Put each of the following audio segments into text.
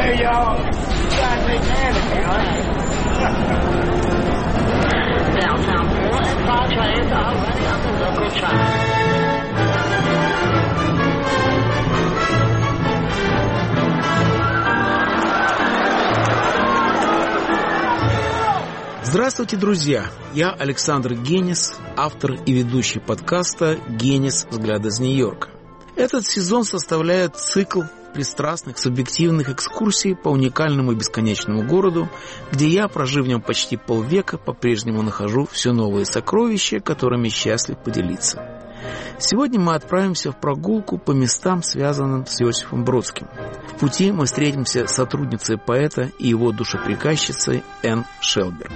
Downtown Port and 5 trains are running on the local track. Здравствуйте, друзья! Я Александр Генис, автор и ведущий подкаста «Генис. Взгляд из Нью-Йорка». Этот сезон составляет цикл пристрастных, субъективных экскурсий по уникальному и бесконечному городу, где я, прожив в нем почти полвека, по-прежнему нахожу все новые сокровища, которыми счастлив поделиться. Сегодня мы отправимся в прогулку по местам, связанным с Иосифом Бродским. В пути мы встретимся с сотрудницей поэта и его душеприказчицей Энн Шелберг.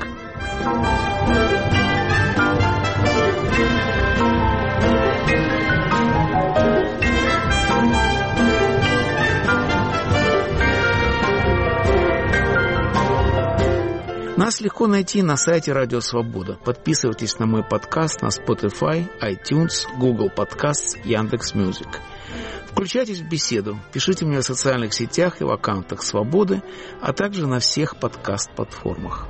Нас легко найти на сайте Радио Свобода. Подписывайтесь на мой подкаст на Spotify, iTunes, Google Podcasts, Яндекс.Мьюзик. Включайтесь в беседу, пишите мне в социальных сетях и в аккаунтах Свободы, а также на всех подкаст-платформах.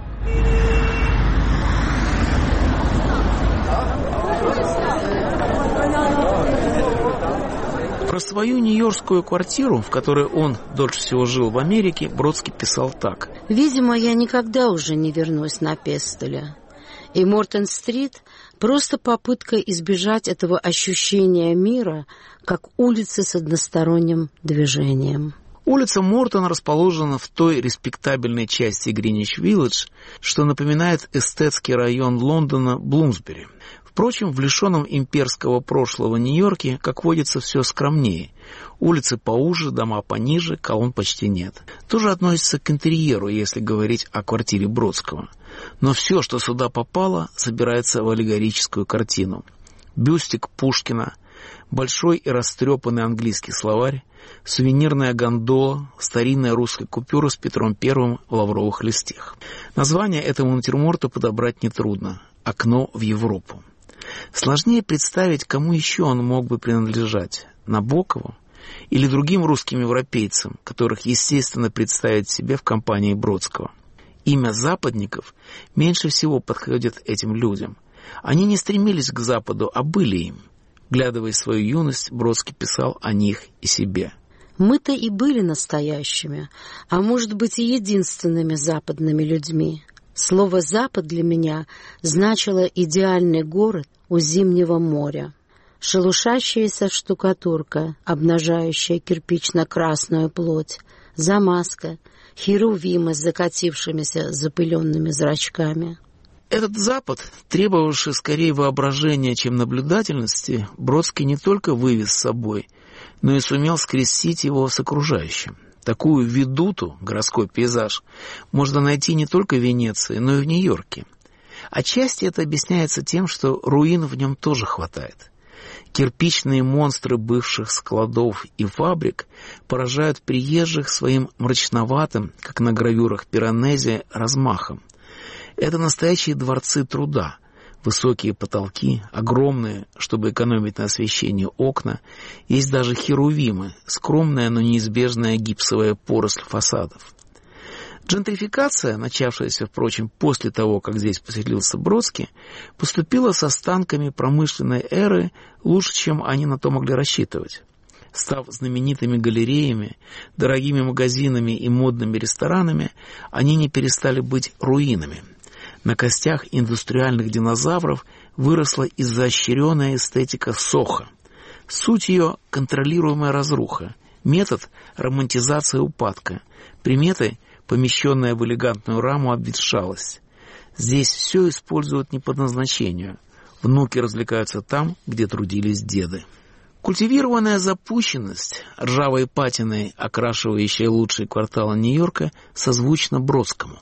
Про свою нью-йоркскую квартиру, в которой он дольше всего жил в Америке, Бродский писал так. «Видимо, я никогда уже не вернусь на Пестоля. И Мортон-стрит – просто попытка избежать этого ощущения мира, как улицы с односторонним движением». Улица Мортон расположена в той респектабельной части Гринвич-Виллидж, что напоминает эстетский район Лондона Блумсбери. Впрочем, в лишенном имперского прошлого Нью-Йорке, как водится, все скромнее. Улицы поуже, дома пониже, колонн почти нет. Тоже относится к интерьеру, если говорить о квартире Бродского. Но все, что сюда попало, собирается в аллегорическую картину. Бюстик Пушкина, большой и растрепанный английский словарь, сувенирная гондола, старинная русская купюра с Петром I в лавровых листьях. Название этому натюрморту подобрать нетрудно. «Окно в Европу». Сложнее представить, кому еще он мог бы принадлежать – Набокову или другим русским европейцам, которых, естественно, представить себе в компании Бродского. Имя западников меньше всего подходит этим людям. Они не стремились к Западу, а были им. Вглядывая в свою юность, Бродский писал о них и себе. «Мы-то и были настоящими, а может быть и единственными западными людьми. Слово «Запад» для меня значило идеальный город у зимнего моря. Шелушащаяся штукатурка, обнажающая кирпично-красную плоть, замазка, херувимы с закатившимися запыленными зрачками». Этот Запад, требовавший скорее воображения, чем наблюдательности, Бродский не только вывез с собой, но и сумел скрестить его с окружающим. Такую ведуту, городской пейзаж, можно найти не только в Венеции, но и в Нью-Йорке. Отчасти это объясняется тем, что руин в нем тоже хватает. Кирпичные монстры бывших складов и фабрик поражают приезжих своим мрачноватым, как на гравюрах Пиранези, размахом. Это настоящие дворцы труда. Высокие потолки, огромные, чтобы экономить на освещении окна, есть даже херувимы, скромная, но неизбежная гипсовая поросль фасадов. Джентрификация, начавшаяся, впрочем, после того, как здесь поселился Бродский, поступила с останками промышленной эры лучше, чем они на то могли рассчитывать. Став знаменитыми галереями, дорогими магазинами и модными ресторанами, они не перестали быть руинами. На костях индустриальных динозавров выросла изощренная эстетика Сохо. Суть ее – контролируемая разруха, метод – романтизация упадка, приметы – помещенная в элегантную раму обветшалость. Здесь все используют не по назначению. Внуки развлекаются там, где трудились деды. Культивированная запущенность, ржавой патиной, окрашивающая лучшие кварталы Нью-Йорка, созвучна Бродскому.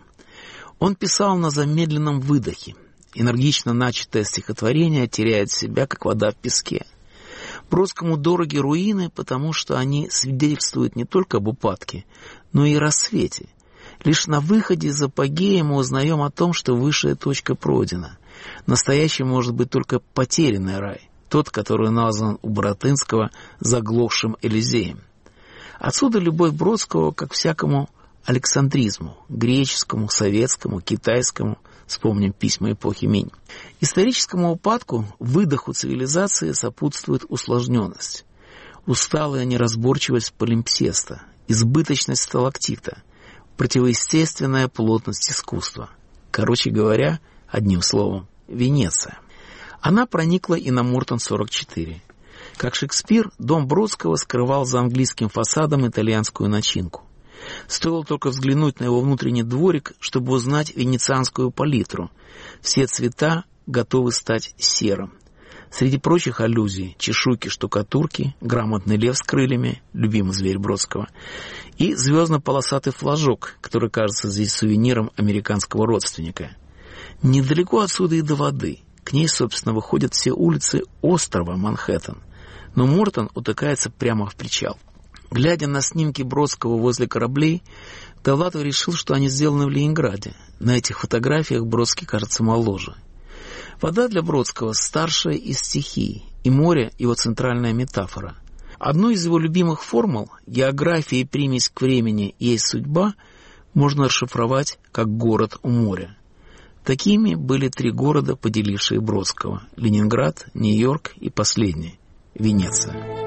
Он писал на замедленном выдохе. Энергично начатое стихотворение теряет себя, как вода в песке. Бродскому дороги руины, потому что они свидетельствуют не только об упадке, но и рассвете. Лишь на выходе из апогея мы узнаем о том, что высшая точка пройдена. Настоящий может быть только потерянный рай, тот, который назван у Баратынского заглохшим Элизеем. Отсюда любовь Бродского, как всякому александризму, греческому, советскому, китайскому, вспомним письма эпохи Минь. Историческому упадку, выдоху цивилизации сопутствует усложненность, усталая неразборчивость полимпсеста, избыточность сталактита, противоестественная плотность искусства. Короче говоря, одним словом, Венеция. Она проникла и на Мортон-44. Как Шекспир, дом Бродского скрывал за английским фасадом итальянскую начинку. Стоило только взглянуть на его внутренний дворик, чтобы узнать венецианскую палитру. Все цвета готовы стать серым. Среди прочих аллюзий — чешуйки штукатурки, грамотный лев с крыльями, любимый зверь Бродского, и звездно-полосатый флажок, который кажется здесь сувениром американского родственника. Недалеко отсюда и до воды. К ней, собственно, выходят все улицы острова Манхэттен. Но Мортон утыкается прямо в причал. Глядя на снимки Бродского возле кораблей, Довлатов решил, что они сделаны в Ленинграде. На этих фотографиях Бродский кажется моложе. Вода для Бродского старшая из стихий, и море — его центральная метафора. Одну из его любимых формул «география и примесь к времени есть судьба» можно расшифровать как «город у моря». Такими были 3 города, поделившие Бродского — Ленинград, Нью-Йорк и последний — Венеция.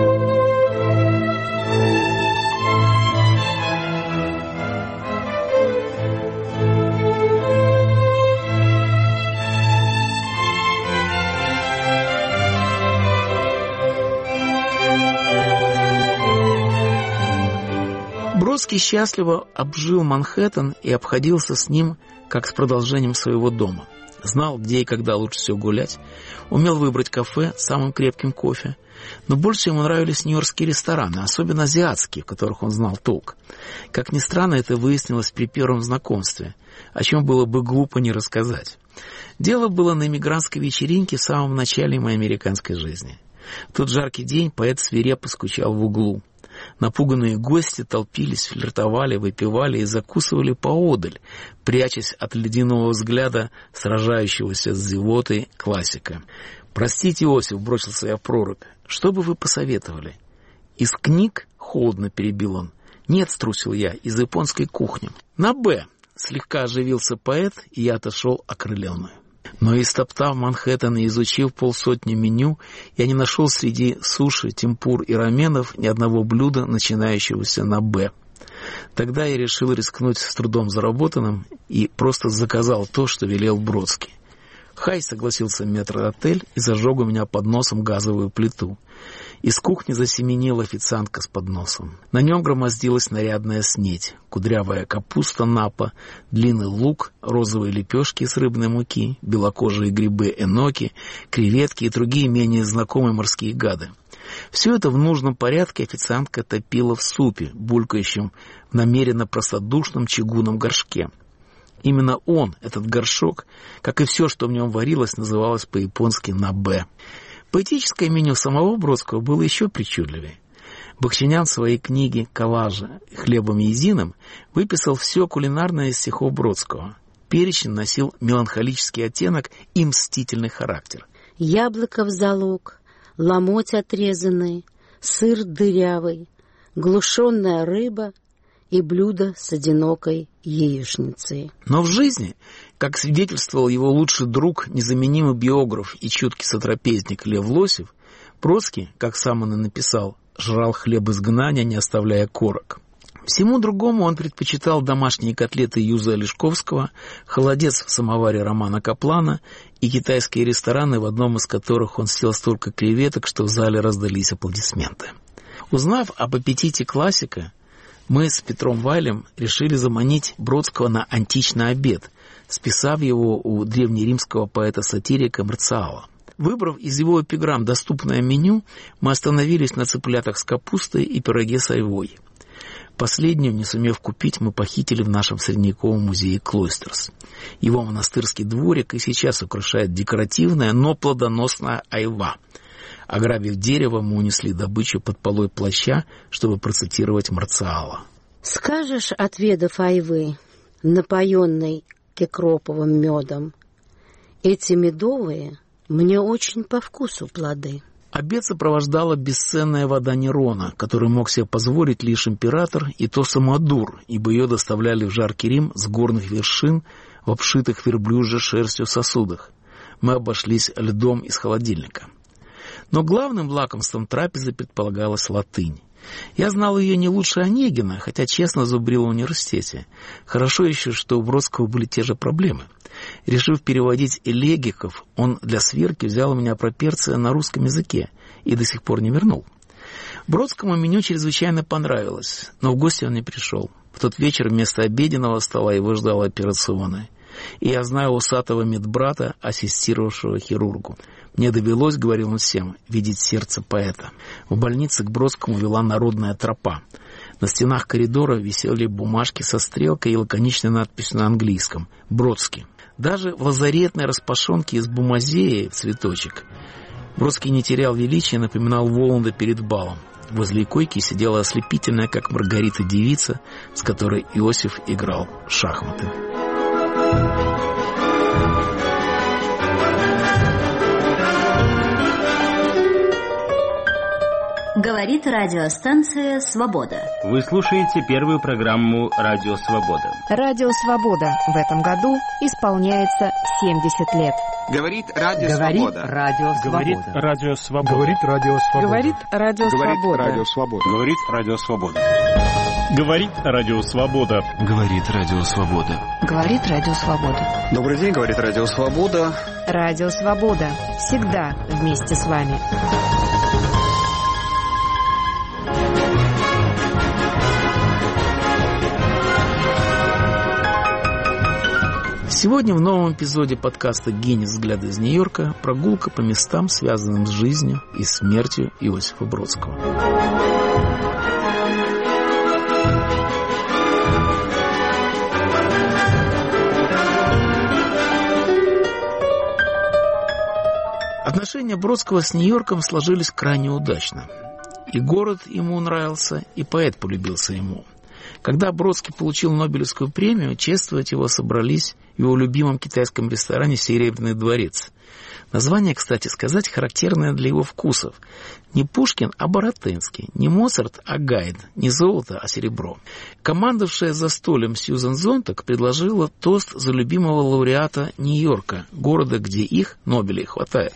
Бродский счастливо обжил Манхэттен и обходился с ним как с продолжением своего дома. Знал, где и когда лучше всего гулять, умел выбрать кафе с самым крепким кофе, но больше ему нравились нью-йоркские рестораны, особенно азиатские, в которых он знал толк. Как ни странно, это выяснилось при первом знакомстве, о чем было бы глупо не рассказать. Дело было на эмигрантской вечеринке в самом начале моей американской жизни. В тот жаркий день поэт свирепо скучал в углу. Напуганные гости толпились, флиртовали, выпивали и закусывали поодаль, прячась от ледяного взгляда сражающегося с зевотой классика. «Простите, Иосиф», — бросился я в прорубь, — «что бы вы посоветовали?» «Из книг?» — холодно перебил он. «Нет», — струсил я, — «из японской кухни». «На «Б», — слегка оживился поэт, и я отошел окрыленный. Но истоптав Манхэттен и изучив 50 меню, я не нашел среди суши, темпур и раменов ни одного блюда, начинающегося на «Б». Тогда я решил рискнуть с трудом заработанным и просто заказал то, что велел Бродский. «Хай», — согласился метрдотель и зажег у меня под носом газовую плиту. Из кухни засеменила официантка с подносом. На нем громоздилась нарядная снеть, кудрявая капуста напа, длинный лук, розовые лепешки из рыбной муки, белокожие грибы эноки, креветки и другие менее знакомые морские гады. Все это в нужном порядке официантка топила в супе, булькающем в намеренно простодушном чугунном горшке. Именно он, этот горшок, как и все, что в нем варилось, называлось по-японски «на «Б». Поэтическое меню самого Бродского было еще причудливее. Бахчинян в своей книге «Коллажи хлебом единым» выписал все кулинарное из стихов Бродского. Перечень носил меланхолический оттенок и мстительный характер. Яблоко в залог, ломоть отрезанный, сыр дырявый, глушенная рыба и блюдо с одинокой яичницей. Но в жизни, как свидетельствовал его лучший друг, незаменимый биограф и чуткий сотрапезник Лев Лосев, Бродский, как сам он и написал, жрал хлеб изгнания, не оставляя корок. Всему другому он предпочитал домашние котлеты Юза Олешковского, холодец в самоваре Романа Каплана и китайские рестораны, в одном из которых он съел столько креветок, что в зале раздались аплодисменты. Узнав об аппетите классика, мы с Петром Вайлем решили заманить Бродского на античный обед, списав его у древнеримского поэта-сатирика Марциала. Выбрав из его эпиграмм доступное меню, мы остановились на цыплятах с капустой и пироге с айвой. Последнюю, не сумев купить, мы похитили в нашем средневековом музее Клойстерс. Его монастырский дворик и сейчас украшает декоративная, но плодоносная айва. Ограбив дерево, мы унесли добычу под полой плаща, чтобы процитировать Марциала. «Скажешь, отведав айвы, напоенной кекроповым медом, эти медовые мне очень по вкусу плоды». Обед сопровождала бесценная вода Нерона, которую мог себе позволить лишь император, и то самодур, ибо ее доставляли в жаркий Рим с горных вершин в обшитых верблюжьей шерстью сосудах. Мы обошлись льдом из холодильника. Но главным лакомством трапезы предполагалась латынь. Я знал ее не лучше Онегина, хотя честно зубрил в университете. Хорошо еще, что у Бродского были те же проблемы. Решив переводить элегиков, он для сверки взял у меня проперция на русском языке и до сих пор не вернул. Бродскому меню чрезвычайно понравилось, но в гости он не пришел. В тот вечер вместо обеденного стола его ждала операционная. И я знаю усатого медбрата, ассистировавшего хирургу. Мне довелось, говорил он всем, видеть сердце поэта. В больнице к Бродскому вела народная тропа. На стенах коридора висели бумажки со стрелкой и лаконичной надписью на английском «Бродский». Даже в лазаретной распашонке из бумазеи в цветочек Бродский не терял величия, напоминал Воланда перед балом. Возле койки сидела ослепительная, как Маргарита, девица, с которой Иосиф играл в шахматы. Говорит радиостанция «Свобода». Вы слушаете первую программу «Радио Свобода». Радио «Свобода» в этом году исполняется 70 лет. Говорит Радио Свобода. Говорит Радио Свобода. Говорит Радио Свобода. Говорит Радио Свобода. Говорит Радио Свобода. Говорит Радио Свобода. Говорит Радио Свобода. Говорит Радио Свобода. Добрый день, говорит Радио Свобода. Радио Свобода. Всегда вместе с вами. Сегодня в новом эпизоде подкаста «Гений. Взгляды из Нью-Йорка» прогулка по местам, связанным с жизнью и смертью Иосифа Бродского. Отношения Бродского с Нью-Йорком сложились крайне удачно. И город ему нравился, и поэт полюбился ему. Когда Бродский получил Нобелевскую премию, чествовать его собрались в его любимом китайском ресторане «Серебряный дворец». Название, кстати сказать, характерное для его вкусов. Не Пушкин, а Баратынский, не Моцарт, а Гайд, не золото, а серебро. Командовавшая застольем Сьюзен Зонтак предложила тост за любимого лауреата Нью-Йорка, города, где их, Нобелей, хватает.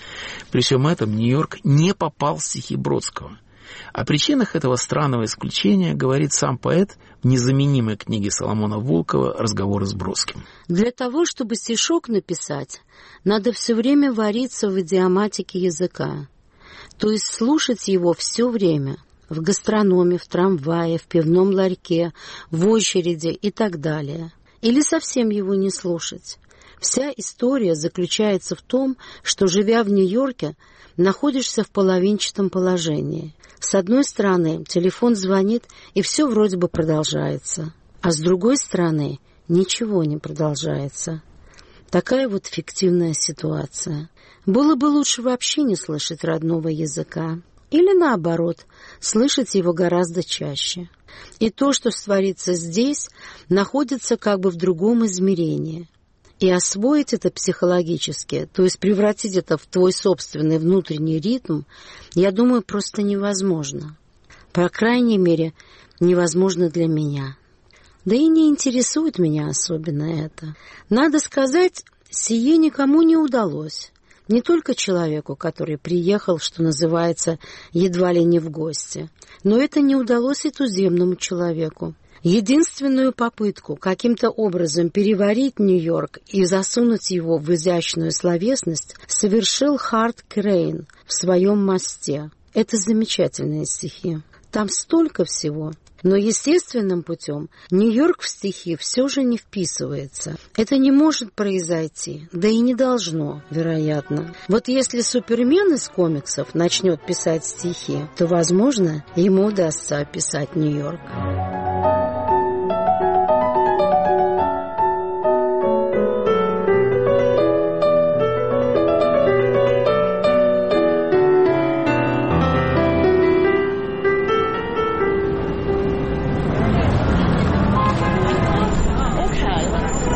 При всем этом Нью-Йорк не попал в стихи Бродского. О причинах этого странного исключения говорит сам поэт в незаменимой книге Соломона Волкова «Разговоры с Бродским». Для того, чтобы стишок написать, надо все время вариться в идиоматике языка, то есть слушать его все время, в гастрономе, в трамвае, в пивном ларьке, в очереди и так далее. Или совсем его не слушать. Вся история заключается в том, что, живя в Нью-Йорке, находишься в половинчатом положении. С одной стороны, телефон звонит, и все вроде бы продолжается. А с другой стороны, ничего не продолжается. Такая вот фиктивная ситуация. Было бы лучше вообще не слышать родного языка. Или наоборот, слышать его гораздо чаще. И то, что творится здесь, находится как бы в другом измерении. И освоить это психологически, то есть превратить это в твой собственный внутренний ритм, я думаю, просто невозможно. По крайней мере, невозможно для меня. Да и не интересует меня особенно это. Надо сказать, сие никому не удалось. Не только человеку, который приехал, что называется, едва ли не в гости, но это не удалось и туземному человеку. Единственную попытку каким-то образом переварить Нью-Йорк и засунуть его в изящную словесность совершил Харт Крейн в своем «Мосте». Это замечательные стихи. Там столько всего. Но естественным путем Нью-Йорк в стихи все же не вписывается. Это не может произойти, да и не должно, вероятно. Вот если Супермен из комиксов начнет писать стихи, то, возможно, ему удастся описать Нью-Йорк.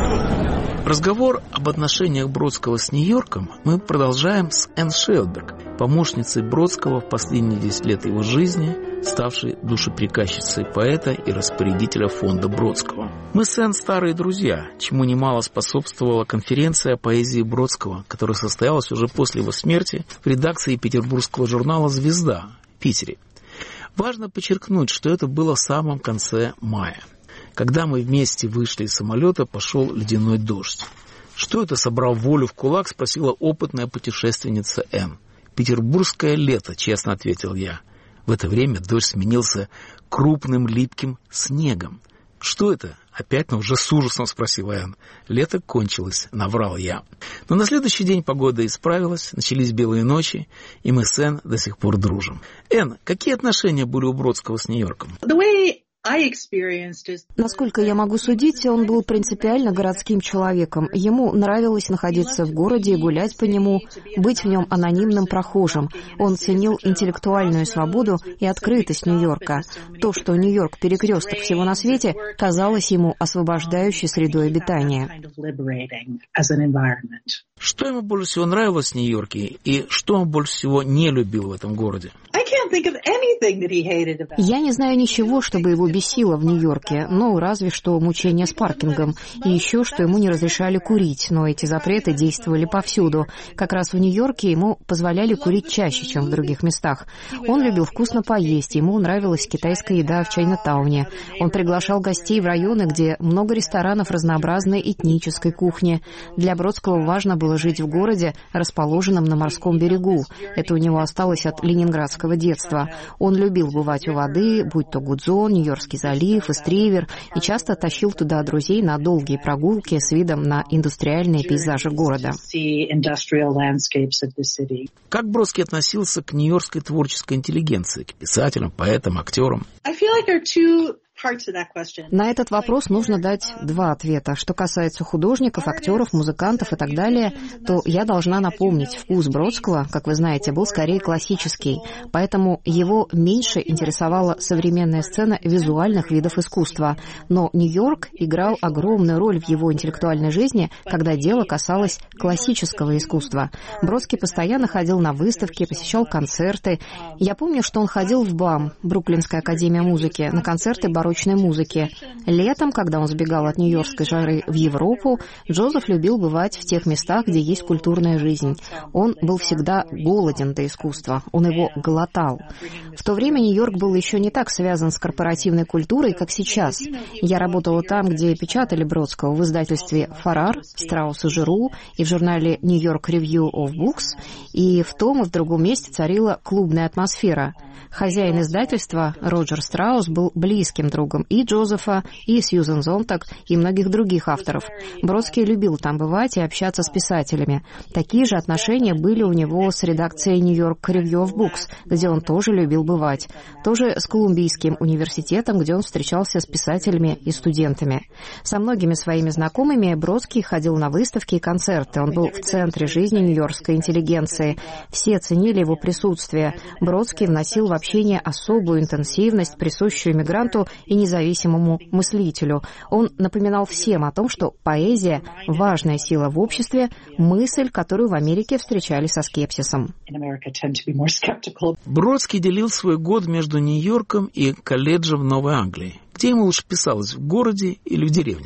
Разговор об отношениях Бродского с Нью-Йорком мы продолжаем с Энн Шелберг, помощницей Бродского в последние 10 лет его жизни, ставшей душеприказчицей поэта и распорядителя фонда Бродского. Мы с Энн старые друзья, чему немало способствовала конференция о поэзии Бродского, которая состоялась уже после его смерти в редакции петербургского журнала «Звезда» в Питере. Важно подчеркнуть, что это было в самом конце мая. Когда мы вместе вышли из самолета, пошел ледяной дождь. «Что это, собрав волю в кулак?» — спросила опытная путешественница Энн. «Петербургское лето», — честно ответил я. В это время дождь сменился крупным липким снегом. «Что это?» — опять, но уже с ужасом спросила Энн. «Лето кончилось», — наврал я. Но на следующий день погода исправилась, начались белые ночи, и мы с Энн до сих пор дружим. Энн, какие отношения были у Бродского с Нью-Йорком? Насколько я могу судить, он был принципиально городским человеком. Ему нравилось находиться в городе и гулять по нему, быть в нем анонимным прохожим. Он ценил интеллектуальную свободу и открытость Нью-Йорка. То, что Нью-Йорк — перекресток всего на свете, казалось ему освобождающей средой обитания. Что ему больше всего нравилось в Нью-Йорке и что он больше всего не любил в этом городе? Я не знаю ничего, чтобы его бесило в Нью-Йорке, ну, разве что мучения с паркингом. И еще, что ему не разрешали курить, но эти запреты действовали повсюду. Как раз в Нью-Йорке ему позволяли курить чаще, чем в других местах. Он любил вкусно поесть, ему нравилась китайская еда в Чайнатауне. Он приглашал гостей в районы, где много ресторанов разнообразной этнической кухни. Для Бродского важно было жить в городе, расположенном на морском берегу. Это у него осталось от ленинградского детства. Он любил бывать у воды, будь то Гудзон, Нью-Йоркский залив, Истривер, и часто тащил туда друзей на долгие прогулки с видом на индустриальные пейзажи города. Как Бродский относился к нью-йоркской творческой интеллигенции, к писателям, поэтам, актерам? На этот вопрос нужно дать два ответа. Что касается художников, актеров, музыкантов и так далее, то я должна напомнить, вкус Бродского, как вы знаете, был скорее классический, поэтому его меньше интересовала современная сцена визуальных видов искусства. Но Нью-Йорк играл огромную роль в его интеллектуальной жизни, когда дело касалось классического искусства. Бродский постоянно ходил на выставки, посещал концерты. Я помню, что он ходил в БАМ, Бруклинская академия музыки, на концерты барочной музыки. Летом, когда он сбегал от нью-йоркской жары в Европу, Джозеф любил бывать в тех местах, где есть культурная жизнь. Он был всегда голоден до искусства, он его глотал. В то время Нью-Йорк был еще не так связан с корпоративной культурой, как сейчас. Я работала там, где печатали Бродского, в издательстве «Фарар», «Страус и Жиру» и в журнале «New York Review of Books», и в том и в другом месте царила клубная атмосфера. Хозяин издательства, Роджер Страус, был близким другом и Джозефа, и Сьюзен Зонтаг, и многих других авторов. Бродский любил там бывать и общаться с писателями. Такие же отношения были у него с редакцией New York Review of Books, где он тоже любил бывать. Тоже с Колумбийским университетом, где он встречался с писателями и студентами. Со многими своими знакомыми Бродский ходил на выставки и концерты. Он был в центре жизни нью-йоркской интеллигенции. Все ценили его присутствие. Бродский вносил в общение особую интенсивность, присущую эмигранту и независимому мыслителю. Он напоминал всем о том, что поэзия – важная сила в обществе, мысль, которую в Америке встречали со скепсисом. Бродский делил свой год между Нью-Йорком и колледжем в Новой Англии. Где ему лучше писалось, в городе или в деревне?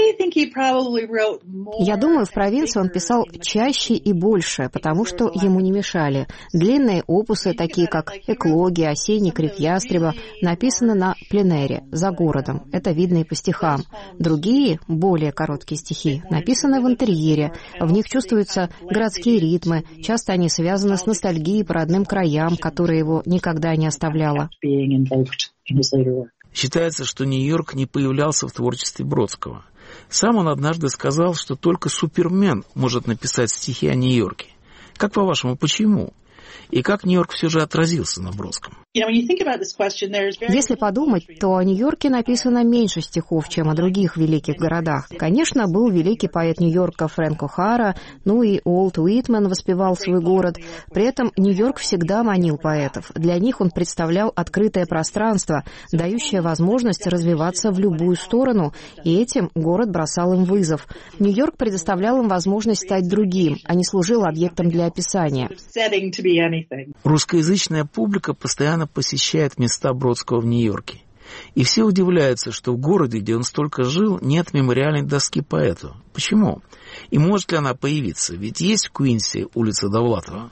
Я думаю, в провинции он писал чаще и больше, потому что ему не мешали. Длинные опусы, такие как «Эклогия», «Осенний крик ястреба», написаны на пленэре, за городом. Это видно и по стихам. Другие, более короткие стихи, написаны в интерьере. В них чувствуются городские ритмы. Часто они связаны с ностальгией по родным краям, которая его никогда не оставляла. Считается, что Нью-Йорк не появлялся в творчестве Бродского. Сам он однажды сказал, что только Супермен может написать стихи о Нью-Йорке. Как по-вашему, почему? И как Нью-Йорк все же отразился на Бродском? Если подумать, то о Нью-Йорке написано меньше стихов, чем о других великих городах. Конечно, был великий поэт Нью-Йорка Фрэнк О'Хара, ну и Уолт Уитмен воспевал свой город. При этом Нью-Йорк всегда манил поэтов. Для них он представлял открытое пространство, дающее возможность развиваться в любую сторону, и этим город бросал им вызов. Нью-Йорк предоставлял им возможность стать другим, а не служил объектом для описания. Русскоязычная публика постоянно посещает места Бродского в Нью-Йорке. И все удивляются, что в городе, где он столько жил, нет мемориальной доски поэту. Почему? И может ли она появиться? Ведь есть в Куинсе улица Довлатова.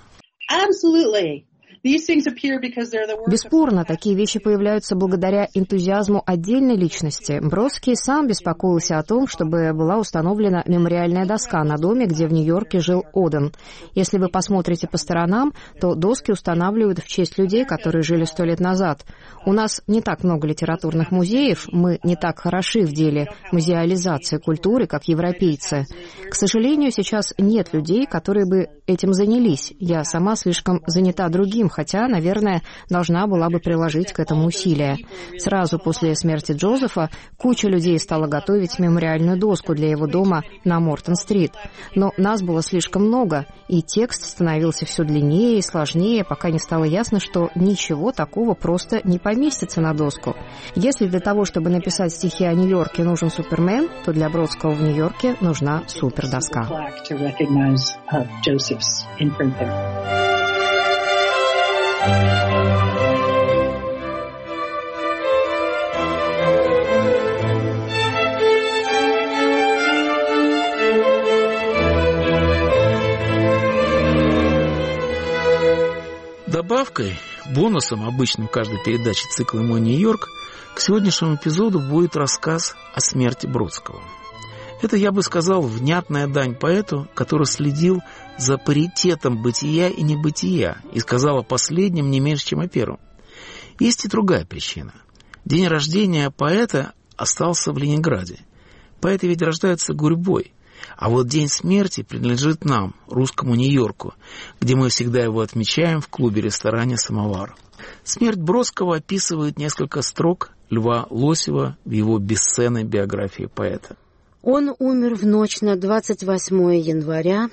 Бесспорно, такие вещи появляются благодаря энтузиазму отдельной личности. Бродский сам беспокоился о том, чтобы была установлена мемориальная доска на доме, где в Нью-Йорке жил Оден. Если вы посмотрите по сторонам, то доски устанавливают в честь людей, которые жили 100 лет назад. У нас не так много литературных музеев, мы не так хороши в деле музеализации культуры, как европейцы. К сожалению, сейчас нет людей, которые бы этим занялись. Я сама слишком занята другим, хотя, наверное, должна была бы приложить к этому усилия. Сразу после смерти Джозефа куча людей стала готовить мемориальную доску для его дома на Мортон-стрит. Но нас было слишком много, и текст становился все длиннее и сложнее, пока не стало ясно, что ничего такого просто не поместится на доску. Если для того, чтобы написать стихи о Нью-Йорке, нужен Супермен, то для Бродского в Нью-Йорке нужна супердоска. Добавкой, бонусом обычным каждой передачи цикла «Мой Нью-Йорк» к сегодняшнему эпизоду будет рассказ о смерти Бродского. Это, я бы сказал, внятная дань поэту, который следил за паритетом бытия и небытия и сказал о последнем не меньше, чем о первом. Есть и другая причина. День рождения поэта остался в Ленинграде. Поэты ведь рождаются гурьбой. А вот день смерти принадлежит нам, русскому Нью-Йорку, где мы всегда его отмечаем в клубе-ресторане «Самовар». Смерть Бродского описывает несколько строк Льва Лосева в его бесценной биографии поэта. Он умер в ночь на 28 января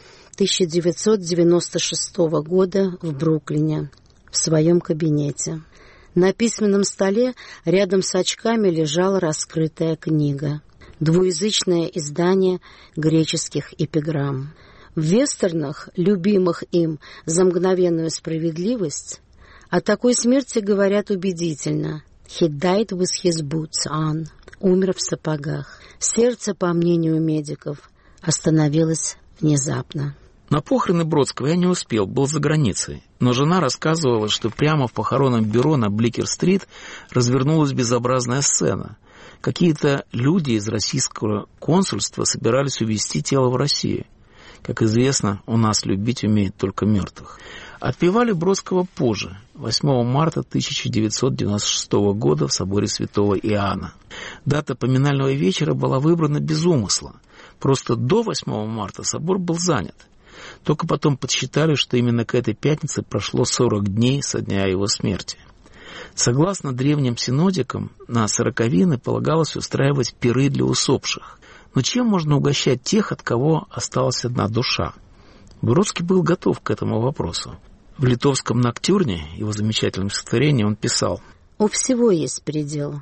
1996 года в Бруклине, в своем кабинете. На письменном столе рядом с очками лежала раскрытая книга. Двуязычное издание греческих эпиграмм. В вестернах, любимых им за мгновенную справедливость, о такой смерти говорят убедительно. «He died with his boots on». Умер в сапогах. Сердце, по мнению медиков, остановилось внезапно. На похороны Бродского я не успел, был за границей. Но жена рассказывала, что прямо в похоронном бюро на Бликер-стрит развернулась безобразная сцена. Какие-то люди из российского консульства собирались увезти тело в Россию. Как известно, у нас любить умеют только мертвых. Отпевали Бродского позже, 8 марта 1996 года в соборе Святого Иоанна. Дата поминального вечера была выбрана без умысла. Просто до 8 марта собор был занят. Только потом подсчитали, что именно к этой пятнице прошло 40 дней со дня его смерти. Согласно древним синодикам, на сороковины полагалось устраивать пиры для усопших. Но чем можно угощать тех, от кого осталась одна душа? Бродский был готов к этому вопросу. В литовском «Ноктюрне», его замечательном стихотворении, он писал: «У всего есть предел.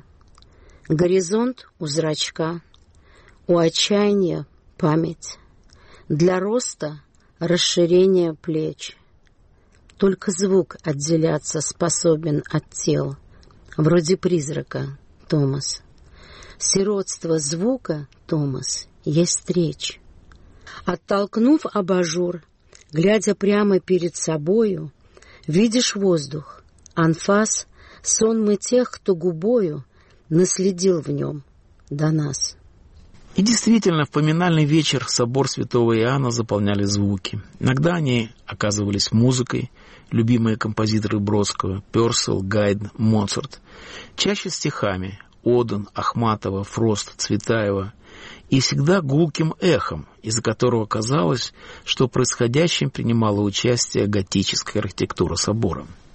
Горизонт у зрачка, у отчаяния память, для роста расширение плеч. Только звук отделяться способен от тел, вроде призрака, Томас. Сиротство звука, Томас, есть речь. Оттолкнув абажур, глядя прямо перед собою, видишь воздух, анфас, сонмы тех, кто губою наследил в нем до нас». И действительно, в поминальный вечер собор Святого Иоанна заполняли звуки. Иногда они оказывались музыкой, любимые композиторы Бродского — Пёрселл, Гайдн, Моцарт. Чаще стихами — Оден, Ахматова, Фрост, Цветаева. И всегда гулким эхом, из-за которого казалось, что в происходящем принимала участие готическая архитектура собора.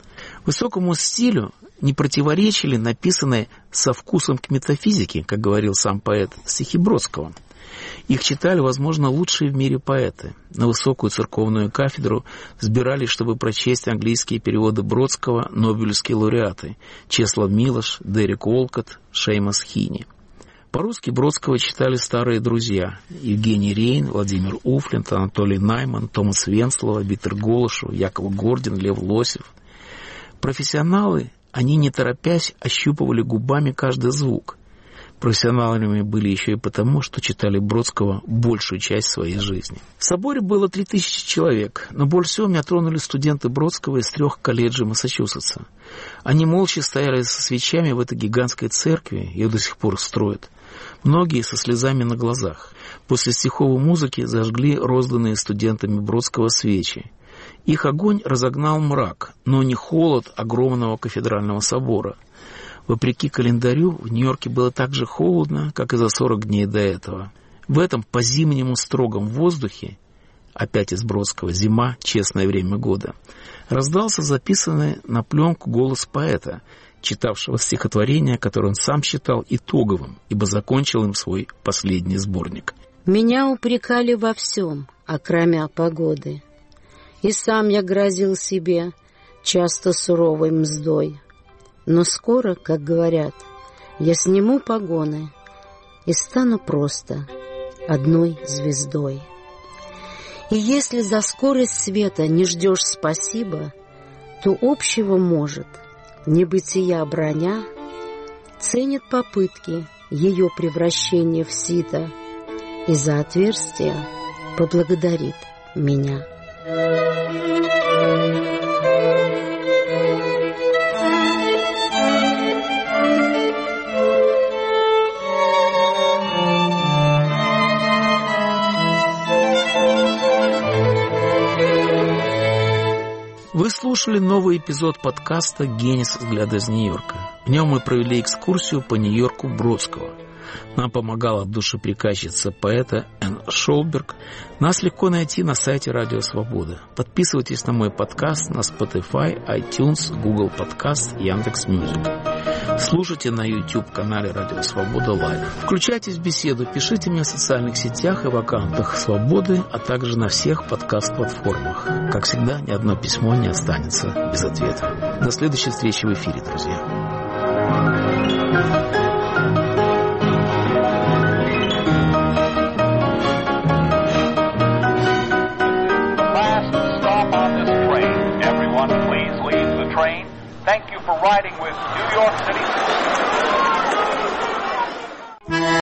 Высокому стилю не противоречили написанные со вкусом к метафизике, как говорил сам поэт, стихи Бродского. Их читали, возможно, лучшие в мире поэты. На высокую церковную кафедру сбирались, чтобы прочесть английские переводы Бродского нобелевские лауреаты Чеслав Милош, Дерек Олкотт, Шеймас Хини. По-русски Бродского читали старые друзья: Евгений Рейн, Владимир Уфлинт, Анатолий Найман, Томас Венслова, Виктор Голышев, Яков Гордин, Лев Лосев. Профессионалы, они не торопясь ощупывали губами каждый звук. Профессионалами были еще и потому, что читали Бродского большую часть своей жизни. В соборе было 3000 человек, но больше всего меня тронули студенты Бродского из 3 колледжей Массачусетса. Они молча стояли со свечами в этой гигантской церкви, ее до сих пор строят. Многие со слезами на глазах. После стиховой музыки зажгли розданные студентами Бродского свечи. Их огонь разогнал мрак, но не холод огромного кафедрального собора. Вопреки календарю, в Нью-Йорке было так же холодно, как и за 40 дней до этого. В этом по-зимнему строгом воздухе, опять из Бродского, зима, честное время года, раздался записанный на пленку голос поэта, читавшего стихотворение, которое он сам считал итоговым, ибо закончил им свой последний сборник. «Меня упрекали во всем, окромя погоды, и сам я грозил себе часто суровой мздой. Но скоро, как говорят, я сниму погоны и стану просто одной звездой. И если за скорость света не ждешь спасибо, то общего может небытия броня ценит попытки ее превращения в сито и за отверстие поблагодарит меня». Вы слушали новый эпизод подкаста «Генис. Взгляд из Нью-Йорка». В нем мы провели экскурсию по Нью-Йорку Бродского. Нам помогала душеприказчица поэта Энн Шолберг. Нас легко найти на сайте Радио Свобода. Подписывайтесь на мой подкаст на Spotify, iTunes, Google Podcast, Яндекс.Мьюзик. Слушайте на YouTube-канале Радио Свобода Лайв. Включайтесь в беседу, пишите мне в социальных сетях и в аккаунтах Свободы, а также на всех подкаст-платформах. Как всегда, ни одно письмо не останется без ответа. До следующей встречи в эфире, друзья. Thank you for riding with New York City.